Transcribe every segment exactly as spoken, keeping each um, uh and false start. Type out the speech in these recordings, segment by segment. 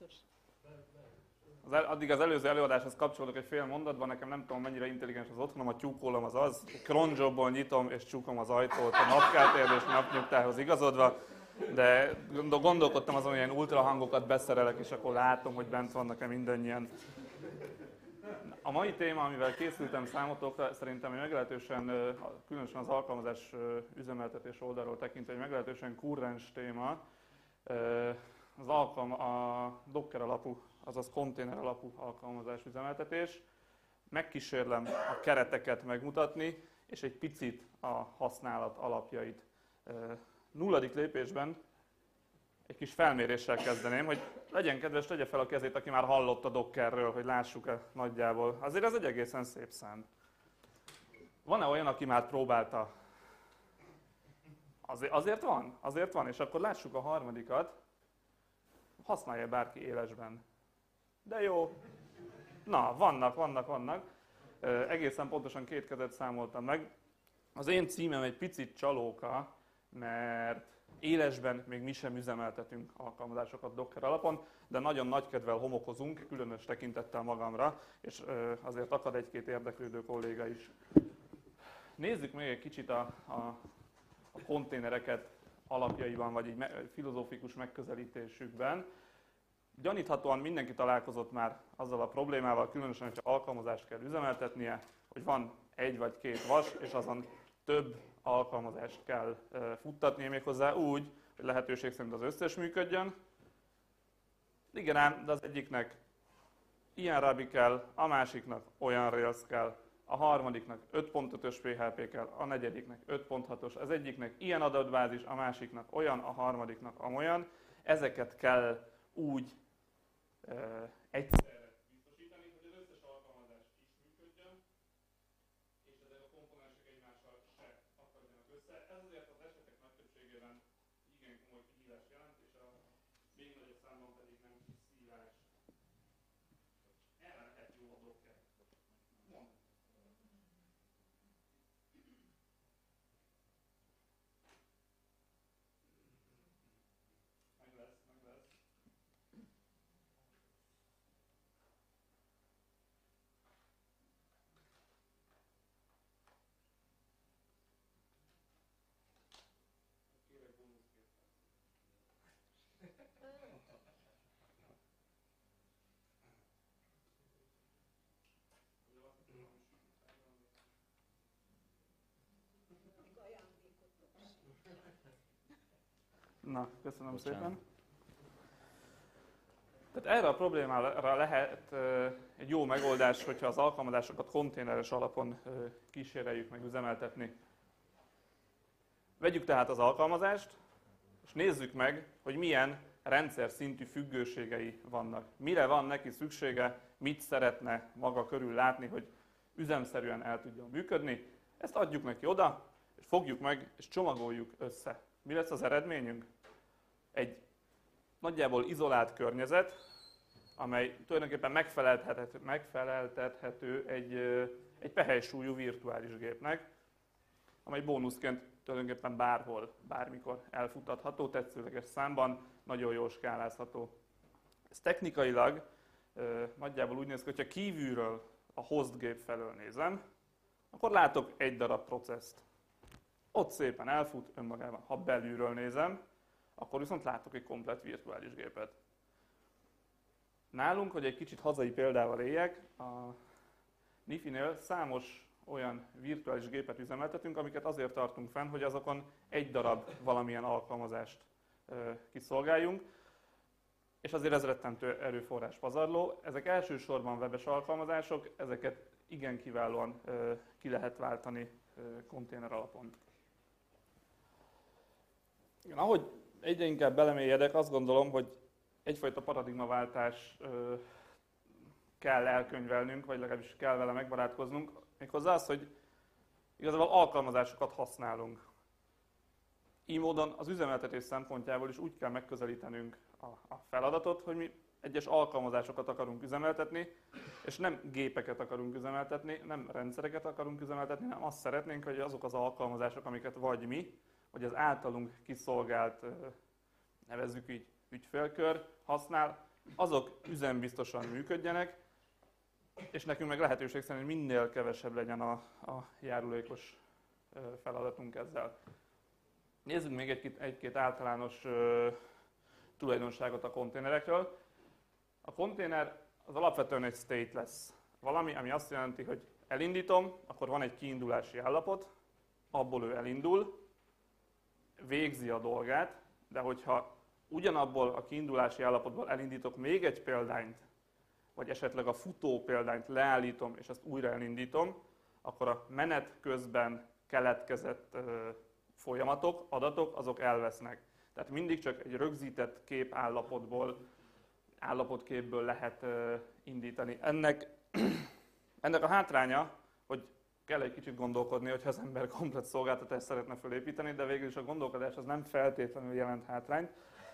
Az el, addig az előző előadáshoz kapcsolódok egy fél mondatban, nekem nem tudom mennyire intelligens az otthonom, a tyúkolom az az, cronjobból nyitom és csukom az ajtót a napkeltéhez és napnyugtához igazodva, de gondolkodtam azon, hogy ilyen ultrahangokat beszerelek, és akkor látom, hogy bent vannak-e mindannyian. A mai téma, amivel készültem számotokra, szerintem egy meglehetősen, különösen az alkalmazás üzemeltetés oldalról tekintve, egy meglehetősen kurrens téma. Az alkalma, a Docker alapú, azaz konténer alapú alkalmazás üzemeltetés. Megkísérlem a kereteket megmutatni, és egy picit a használat alapjait. Nulladik lépésben egy kis felméréssel kezdeném, hogy legyen kedves, tegye fel a kezét, aki már hallott a Dockerről, hogy lássuk-e nagyjából. Azért ez egy egészen szép szám. Van-e olyan, aki már próbálta? Azért, azért van, azért van, és akkor lássuk a harmadikat. Használja bárki élesben. De jó. Na, vannak, vannak, vannak. Egészen pontosan két kezet számoltam meg. Az én címem egy picit csalóka, mert élesben még mi sem üzemeltetünk alkalmazásokat Docker alapon, de nagyon nagy kedvel homokozunk, különös tekintettel magamra, és azért akad egy-két érdeklődő kolléga is. Nézzük még egy kicsit a, a, a konténereket alapjaiban, vagy egy filozófikus megközelítésükben. Gyaníthatóan mindenki találkozott már azzal a problémával, különösen, hogyha alkalmazást kell üzemeltetnie, hogy van egy vagy két vas, és azon több alkalmazást kell futtatnia, méghozzá úgy, hogy lehetőség szerint az összes működjön. Igen ám, de az egyiknek ilyen Ruby kell, a másiknak olyan Rails kell, a harmadiknak öt pont ötös pé há pé kell, a negyediknek öt pont hatos, az egyiknek ilyen adatbázis, a másiknak olyan, a harmadiknak amolyan. Ezeket kell úgy e, egyszerre biztosítani, hogy az összes alkalmazás is működjön, és ezek a komponensek egymással se akadjanak össze. Ez azért az esetek nagy többségében igen komoly kihívás jelent, és a még nagyobb számban pedig nem kis szívás. Erre lehet jó a Docker. Mond. Meg lesz, meg lesz. Kérek bónuszként. Na, köszönöm Bocsánat. szépen. Tehát erre a problémára lehet egy jó megoldás, hogyha az alkalmazásokat konténeres alapon kíséreljük meg üzemeltetni. Vegyük tehát az alkalmazást, és nézzük meg, hogy milyen rendszer szintű függőségei vannak. Mire van neki szüksége, mit szeretne maga körül látni, hogy üzemszerűen el tudjon működni. Ezt adjuk neki oda, és fogjuk meg, és csomagoljuk össze. Mi lesz az eredményünk? Egy nagyjából izolált környezet, amely tulajdonképpen megfeleltethető, megfeleltethető egy, egy pehelysúlyú virtuális gépnek, amely bónuszként tulajdonképpen bárhol, bármikor elfutatható, tetszőleges számban, nagyon jól skálázható. Ez technikailag nagyjából úgy néz ki, hogyha kívülről a host gép felől nézem, akkor látok egy darab processzt. Ott szépen elfut önmagában. Ha belülről nézem, akkor viszont látok egy komplett virtuális gépet. Nálunk, hogy egy kicsit hazai példával éljek, a Nifinél számos olyan virtuális gépet üzemeltetünk, amiket azért tartunk fenn, hogy azokon egy darab valamilyen alkalmazást kiszolgáljunk, és azért ez rettentő erőforrás pazarló. Ezek elsősorban webes alkalmazások, ezeket igen kiválóan ki lehet váltani konténer alapon. Igen, ahogy egyre inkább belemélyedek, azt gondolom, hogy egyfajta paradigmaváltás kell elkönyvelnünk, vagy legalábbis kell vele megbarátkoznunk, méghozzá az, hogy igazából alkalmazásokat használunk. Így módon az üzemeltetés szempontjából is úgy kell megközelítenünk a, a feladatot, hogy mi egyes alkalmazásokat akarunk üzemeltetni, és nem gépeket akarunk üzemeltetni, nem rendszereket akarunk üzemeltetni, hanem azt szeretnénk, hogy azok az alkalmazások, amiket vagy mi, vagy az általunk kiszolgált, nevezzük így, ügyfélkör használ, azok üzembiztosan működjenek, és nekünk meg lehetőség szerint minél kevesebb legyen a, a járulékos feladatunk ezzel. Nézzük még egy-két, egy-két általános ö, tulajdonságot a konténerekről. A konténer az alapvetően egy stateless valami, ami azt jelenti, hogy elindítom, akkor van egy kiindulási állapot, abból ő elindul, végzi a dolgát, de hogyha ugyanabból a kiindulási állapotból elindítok még egy példányt, vagy esetleg a futó példányt leállítom, és ezt újra elindítom, akkor a menet közben keletkezett ö, folyamatok, adatok, azok elvesznek. Tehát mindig csak egy rögzített kép állapotból, állapotképből lehet ö, indítani. Ennek, ennek a hátránya, hogy kell egy kicsit gondolkodni, hogyha az ember komplet szolgáltatást szeretne felépíteni, de végül is a gondolkodás az nem feltétlenül jelent hátrányt.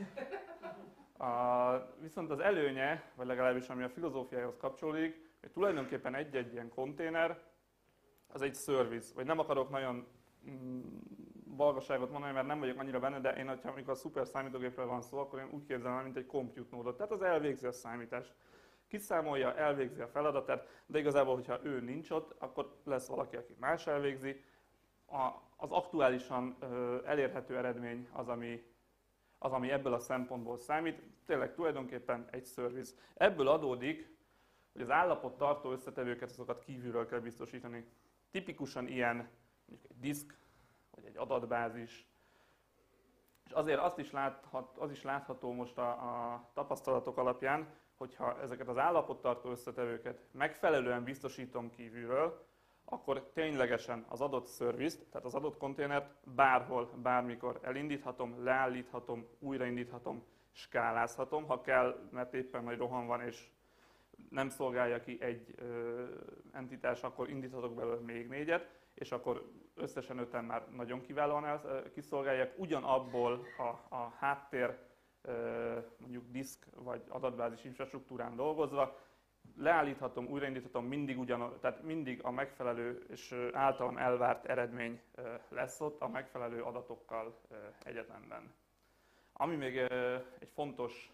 A, viszont az előnye, vagy legalábbis ami a filozófiához kapcsolódik, hogy tulajdonképpen egy-egy ilyen konténer az egy service, vagy nem akarok nagyon mm, balgaságot mondani, mert nem vagyok annyira benne, de én, hogyha amikor a szuper számítógépről van szó, akkor én úgy képzelem, mint egy compute nódot. Tehát az elvégzi a számítást. Kiszámolja, elvégzi a feladatát, de igazából, hogyha ő nincs ott, akkor lesz valaki, aki más elvégzi. A, az aktuálisan ö, elérhető eredmény az ami, az, ami ebből a szempontból számít. Tényleg tulajdonképpen egy service. Ebből adódik, hogy az állapot tartó összetevőket, azokat kívülről kell biztosítani. Tipikusan ilyen mondjuk egy diszk, vagy egy adatbázis. És azért azt is láthat, az is látható most a, a tapasztalatok alapján, hogyha ezeket az állapottartó összetevőket megfelelően biztosítom kívülről, akkor ténylegesen az adott service-t, tehát az adott konténert bárhol, bármikor elindíthatom, leállíthatom, újraindíthatom, skálázhatom, ha kell, mert éppen nagy roham van és nem szolgálja ki egy ö, entitás, akkor indíthatok belőle még négyet, és akkor összesen öten már nagyon kiválóan el, kiszolgálják. Ugyanabból a, a háttér, ö, mondjuk diszk vagy adatbázis infrastruktúrán dolgozva, leállíthatom, újraindíthatom, mindig ugyan, tehát mindig a megfelelő és általam elvárt eredmény lesz ott a megfelelő adatokkal egyetemben. Ami még egy fontos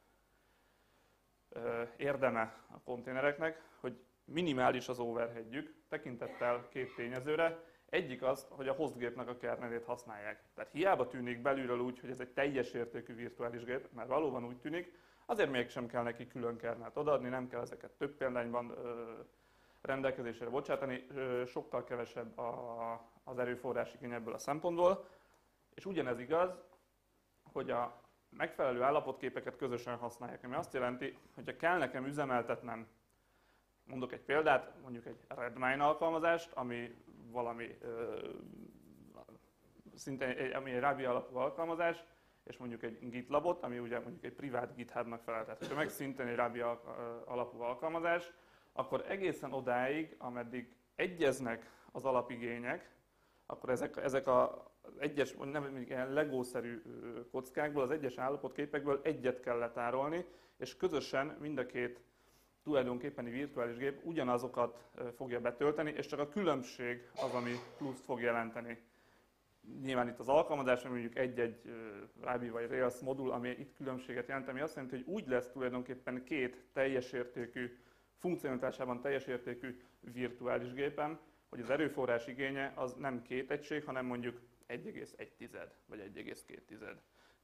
érdeme a konténereknek, hogy minimális az overheadjük, tekintettel két tényezőre. Egyik az, hogy a hostgépnek a kernelét használják. Tehát hiába tűnik belülről úgy, hogy ez egy teljes értékű virtuális gép, mert valóban úgy tűnik, azért mégsem kell neki külön kernelt odaadni, nem kell ezeket több példányban ö, rendelkezésre bocsátani, ö, sokkal kevesebb a, az erőforrás igény ebből a szempontból. És ugyanez igaz, hogy a megfelelő állapotképeket közösen használják, ami azt jelenti, hogy ha kell nekem üzemeltetnem, mondok egy példát, mondjuk egy Redmine alkalmazást, ami valami ö, szintén egy, ami egy Ruby alapú alkalmazás, és mondjuk egy GitLabot, ami ugye mondjuk egy privát GitHubnak felel. Tehát, ha meg szintén egy Ruby alapú alkalmazás, akkor egészen odáig, ameddig egyeznek az alapigények, akkor ezek, ezek az egyes, nem ilyen legószerű kockákból, az egyes állapotképekből egyet kell letárolni, és közösen mind a két tulajdonképpeni virtuális gép ugyanazokat fogja betölteni, és csak a különbség az, ami pluszt fog jelenteni. Nyilván itt az alkalmazás, ami mondjuk egy-egy Ruby vagy Rails modul, ami itt különbséget jelent, ami azt jelenti, hogy úgy lesz tulajdonképpen két teljes értékű, funkcionalitásában teljes értékű virtuális gépem, hogy az erőforrás igénye az nem két egység, hanem mondjuk egy egész egy vagy egy egész két.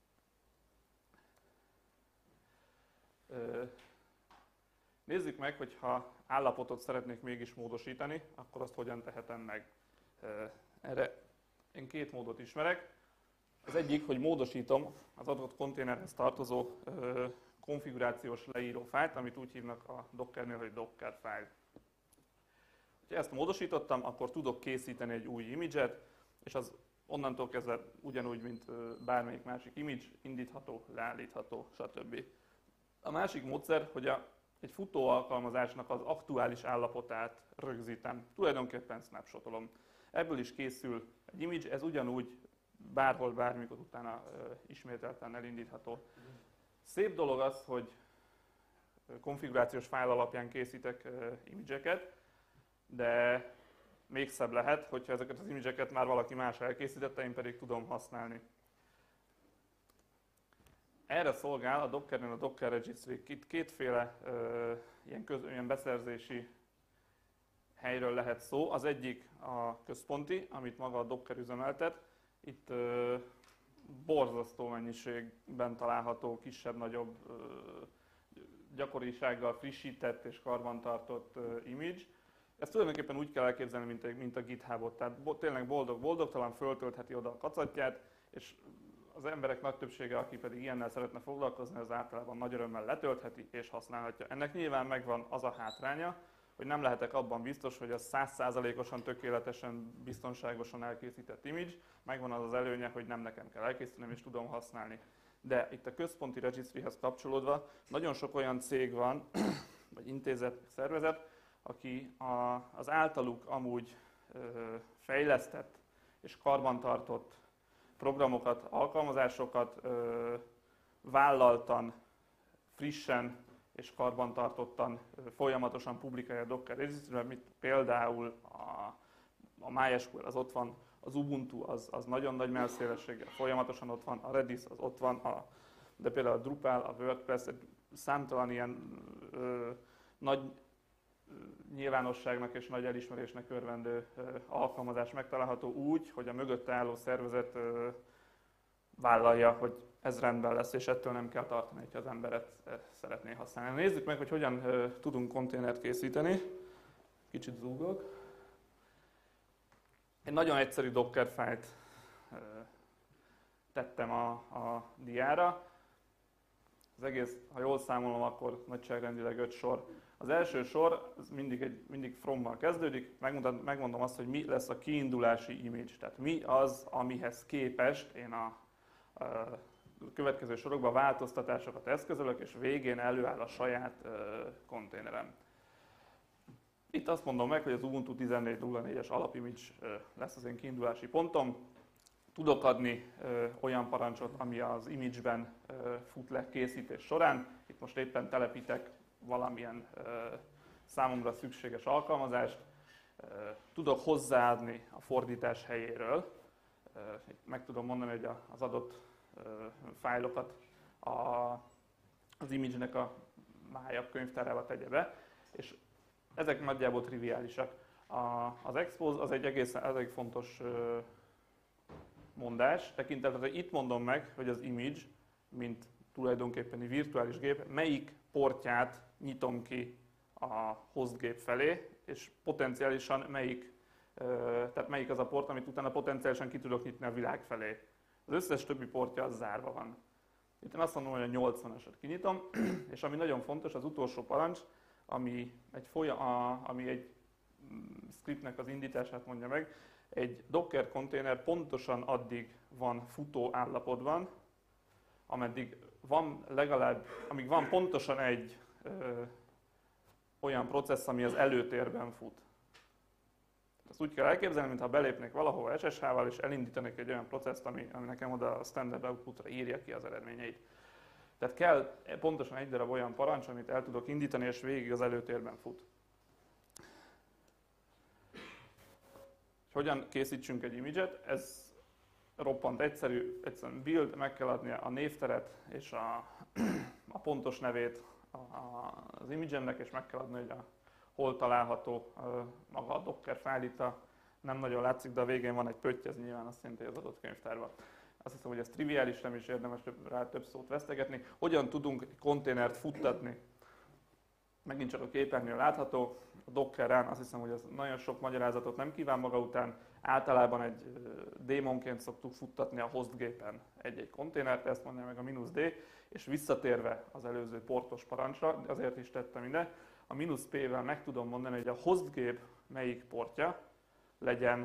Nézzük meg, hogy ha állapotot szeretnék mégis módosítani, akkor azt hogyan tehetem meg. Erre én két módot ismerek. Az egyik, hogy módosítom az adott konténerhez tartozó ö, konfigurációs leíró fájlt, amit úgy hívnak a Dockernél, hogy Docker file. Ha ezt módosítottam, akkor tudok készíteni egy új image-et, és az onnantól kezdve ugyanúgy, mint bármelyik másik image, indítható, leállítható, stb. A másik módszer, hogy a, egy futó alkalmazásnak az aktuális állapotát rögzítem, tulajdonképpen snapshotolom. Ebből is készül egy image, ez ugyanúgy bárhol, bármikor utána uh, ismételten elindítható. Szép dolog az, hogy konfigurációs fájl alapján készítek uh, image-eket, de még szebb lehet, hogyha ezeket az image-eket már valaki más elkészítette, én pedig tudom használni. Erre szolgál a Dockernél a Docker Registry. Itt kétféle ö, ilyen, köz, ilyen beszerzési helyről lehet szó. Az egyik a központi, amit maga a Docker üzemeltet. Itt ö, borzasztó mennyiségben található kisebb-nagyobb ö, gyakorisággal frissített és karbantartott ö, image. Ezt tulajdonképpen úgy kell elképzelni, mint a, mint a GitHubot. Tehát bo, tényleg boldog-boldogtalan föltöltheti oda a kacatját, és az emberek nagy többsége, aki pedig ilyennel szeretne foglalkozni, az általában nagy örömmel letöltheti és használhatja. Ennek nyilván megvan az a hátránya, hogy nem lehetek abban biztos, hogy az száz százalékosan tökéletesen, biztonságosan elkészített image, megvan az az előnye, hogy nem nekem kell elkészítenem és tudom használni. De itt a központi registryhez kapcsolódva nagyon sok olyan cég van, vagy intézet, szervezet, aki a, az általuk amúgy ö, fejlesztett és karbantartott programokat, alkalmazásokat ö, vállaltan, frissen és karbantartottan, ö, folyamatosan publikálja a Docker Registry-ben, mint például a, a MySQL az ott van, az Ubuntu az, az nagyon nagy mellszélességgel, folyamatosan ott van, a Redis az ott van, a, de például a Drupal, a WordPress, számtalan ilyen ö, nagy nyilvánosságnak és nagy elismerésnek örvendő alkalmazás megtalálható úgy, hogy a mögötte álló szervezet vállalja, hogy ez rendben lesz, és ettől nem kell tartani, hogyha az emberet szeretné használni. Nézzük meg, hogy hogyan tudunk konténert készíteni. Kicsit zúgok. Egy nagyon egyszerű Docker fájlt tettem a, a diára. Az egész, ha jól számolom, akkor nagyságrendileg öt sor. Az első sor az mindig, egy, mindig frommal kezdődik, megmondom, megmondom azt, hogy mi lesz a kiindulási image, tehát mi az, amihez képest én a, a következő sorokban változtatásokat eszközölök, és végén előáll a saját uh, konténerem. Itt azt mondom meg, hogy az Ubuntu tizennégy nulla négyes alapimage uh, lesz az én kiindulási pontom. Tudok adni ö, olyan parancsot, ami az image-ben ö, fut le készítés során. Itt most éppen telepítek valamilyen ö, számomra szükséges alkalmazást. Ö, tudok hozzáadni a fordítás helyéről. Ö, itt meg tudom mondani, hogy a, az adott ö, fájlokat a, az image-nek a májabb könyvtárába tegye be. És ezek nagyjából triviálisak. A, az expose az egy egészen elég fontos ö, mondás, tekintetben, hogy itt mondom meg, hogy az image, mint tulajdonképpeni virtuális gép, melyik portját nyitom ki a hostgép felé, és potenciálisan melyik, tehát melyik az a port, amit utána potenciálisan ki tudok nyitni a világ felé. Az összes többi portja az zárva van. Itt én azt mondom, hogy a nyolcvanasat kinyitom, és ami nagyon fontos, az utolsó parancs, ami egy, folyam, a, ami egy scriptnek az indítását mondja meg. Egy Docker konténer pontosan addig van futó állapotban, ameddig van legalább, amíg van pontosan egy ö, olyan processz, ami az előtérben fut. Ezt úgy kell elképzelni, mintha belépnék valahova es es há-val, és elindítanék egy olyan processzt, ami, ami nekem oda a standard outputra írja ki az eredményeit. Tehát kell pontosan egy darab olyan parancs, amit el tudok indítani, és végig az előtérben fut. Hogyan készítsünk egy image-et? Ez roppant egyszerű, egyszerűen build, meg kell adnia a névteret és a, a pontos nevét a, a, az image-emnek, és meg kell adni, hogy a, hol található a, maga a Docker fájl. Itt a, nem nagyon látszik, de a végén van egy pötty, ez nyilván azt jelenti, hogy az adott könyvtárban. Azt hiszem, hogy ez triviális, nem is érdemes több, rá több szót vesztegetni. Hogyan tudunk egy konténert futtatni? Megint csak a képernyőn látható, a Dockeren azt hiszem, hogy ez nagyon sok magyarázatot nem kíván maga után. Általában egy démonként szoktuk futtatni a hostgépen egy-egy konténert, ezt mondja meg a "-d", és visszatérve az előző portos parancsra, azért is tettem ide, a "-p"-vel meg tudom mondani, hogy a hostgép melyik portja, legyen,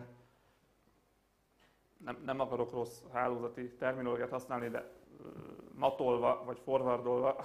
nem, nem akarok rossz hálózati terminológiát használni, de matolva vagy forwardolva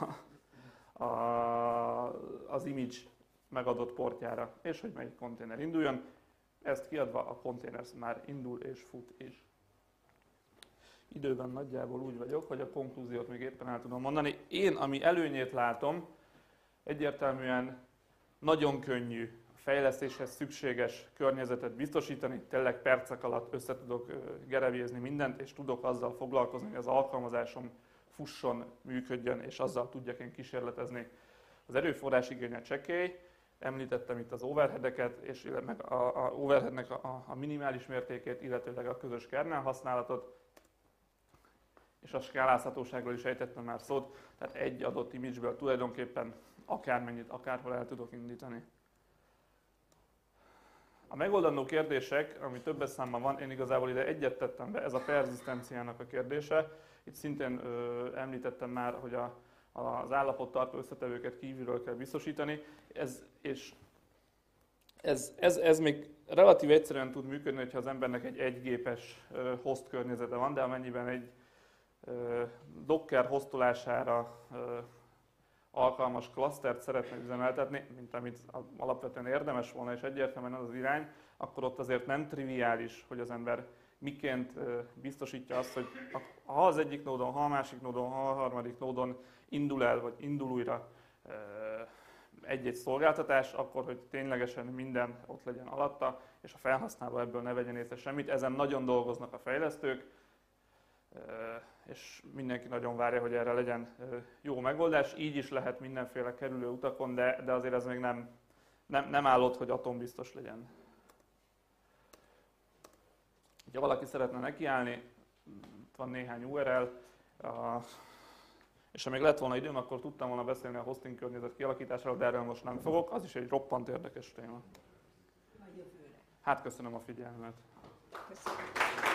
az image megadott portjára, és hogy melyik konténer induljon. Ezt kiadva a konténer már indul és fut is. Időben nagyjából úgy vagyok, hogy a konklúziót még éppen el tudom mondani. Én, ami előnyét látom, egyértelműen nagyon könnyű a fejlesztéshez szükséges környezetet biztosítani, tényleg percek alatt össze tudok gerevézni mindent, és tudok azzal foglalkozni, hogy az alkalmazásom fusson, működjön, és azzal tudjak én kísérletezni. Az erőforrás igénye csekély, említettem itt az overheadeket, és meg a, a overheadnek a, a minimális mértékét, illetőleg a közös kernel használatot, és a skálázhatóságról is ejtettem már szót, tehát egy adott image-ből tulajdonképpen akármennyit, akárhol el tudok indítani. A megoldandó kérdések, ami többes számban van, én igazából ide egyet tettem be, ez a perzisztenciának a kérdése. Itt szintén ö, említettem már, hogy a, az állapottartó összetevőket kívülről kell biztosítani, ez, és ez, ez, ez még relatív egyszerűen tud működni, hogyha az embernek egy egygépes ö, host környezete van, de amennyiben egy ö, Docker hostolására ö, alkalmas klasztert szeretne üzemeltetni, mint amit alapvetően érdemes volna, és egyértelműen az az irány, akkor ott azért nem triviális, hogy az ember miként biztosítja azt, hogy ha az egyik nódon, ha a másik nódon, ha a harmadik nódon indul el, vagy indul újra egy-egy szolgáltatás, akkor hogy ténylegesen minden ott legyen alatta, és a felhasználó ebből ne vegyen észre semmit. Ezen nagyon dolgoznak a fejlesztők, és mindenki nagyon várja, hogy erre legyen jó megoldás. Így is lehet mindenféle kerülő utakon, de, de azért ez még nem, nem, nem áll ott, hogy atombiztos legyen. Ha valaki szeretne nekiállni, van néhány u er el, és ha még lett volna időm, akkor tudtam volna beszélni a hosting környezet kialakításáról, de erről most nem fogok. Az is egy roppant érdekes téma. Hát köszönöm a figyelmet. Köszönöm.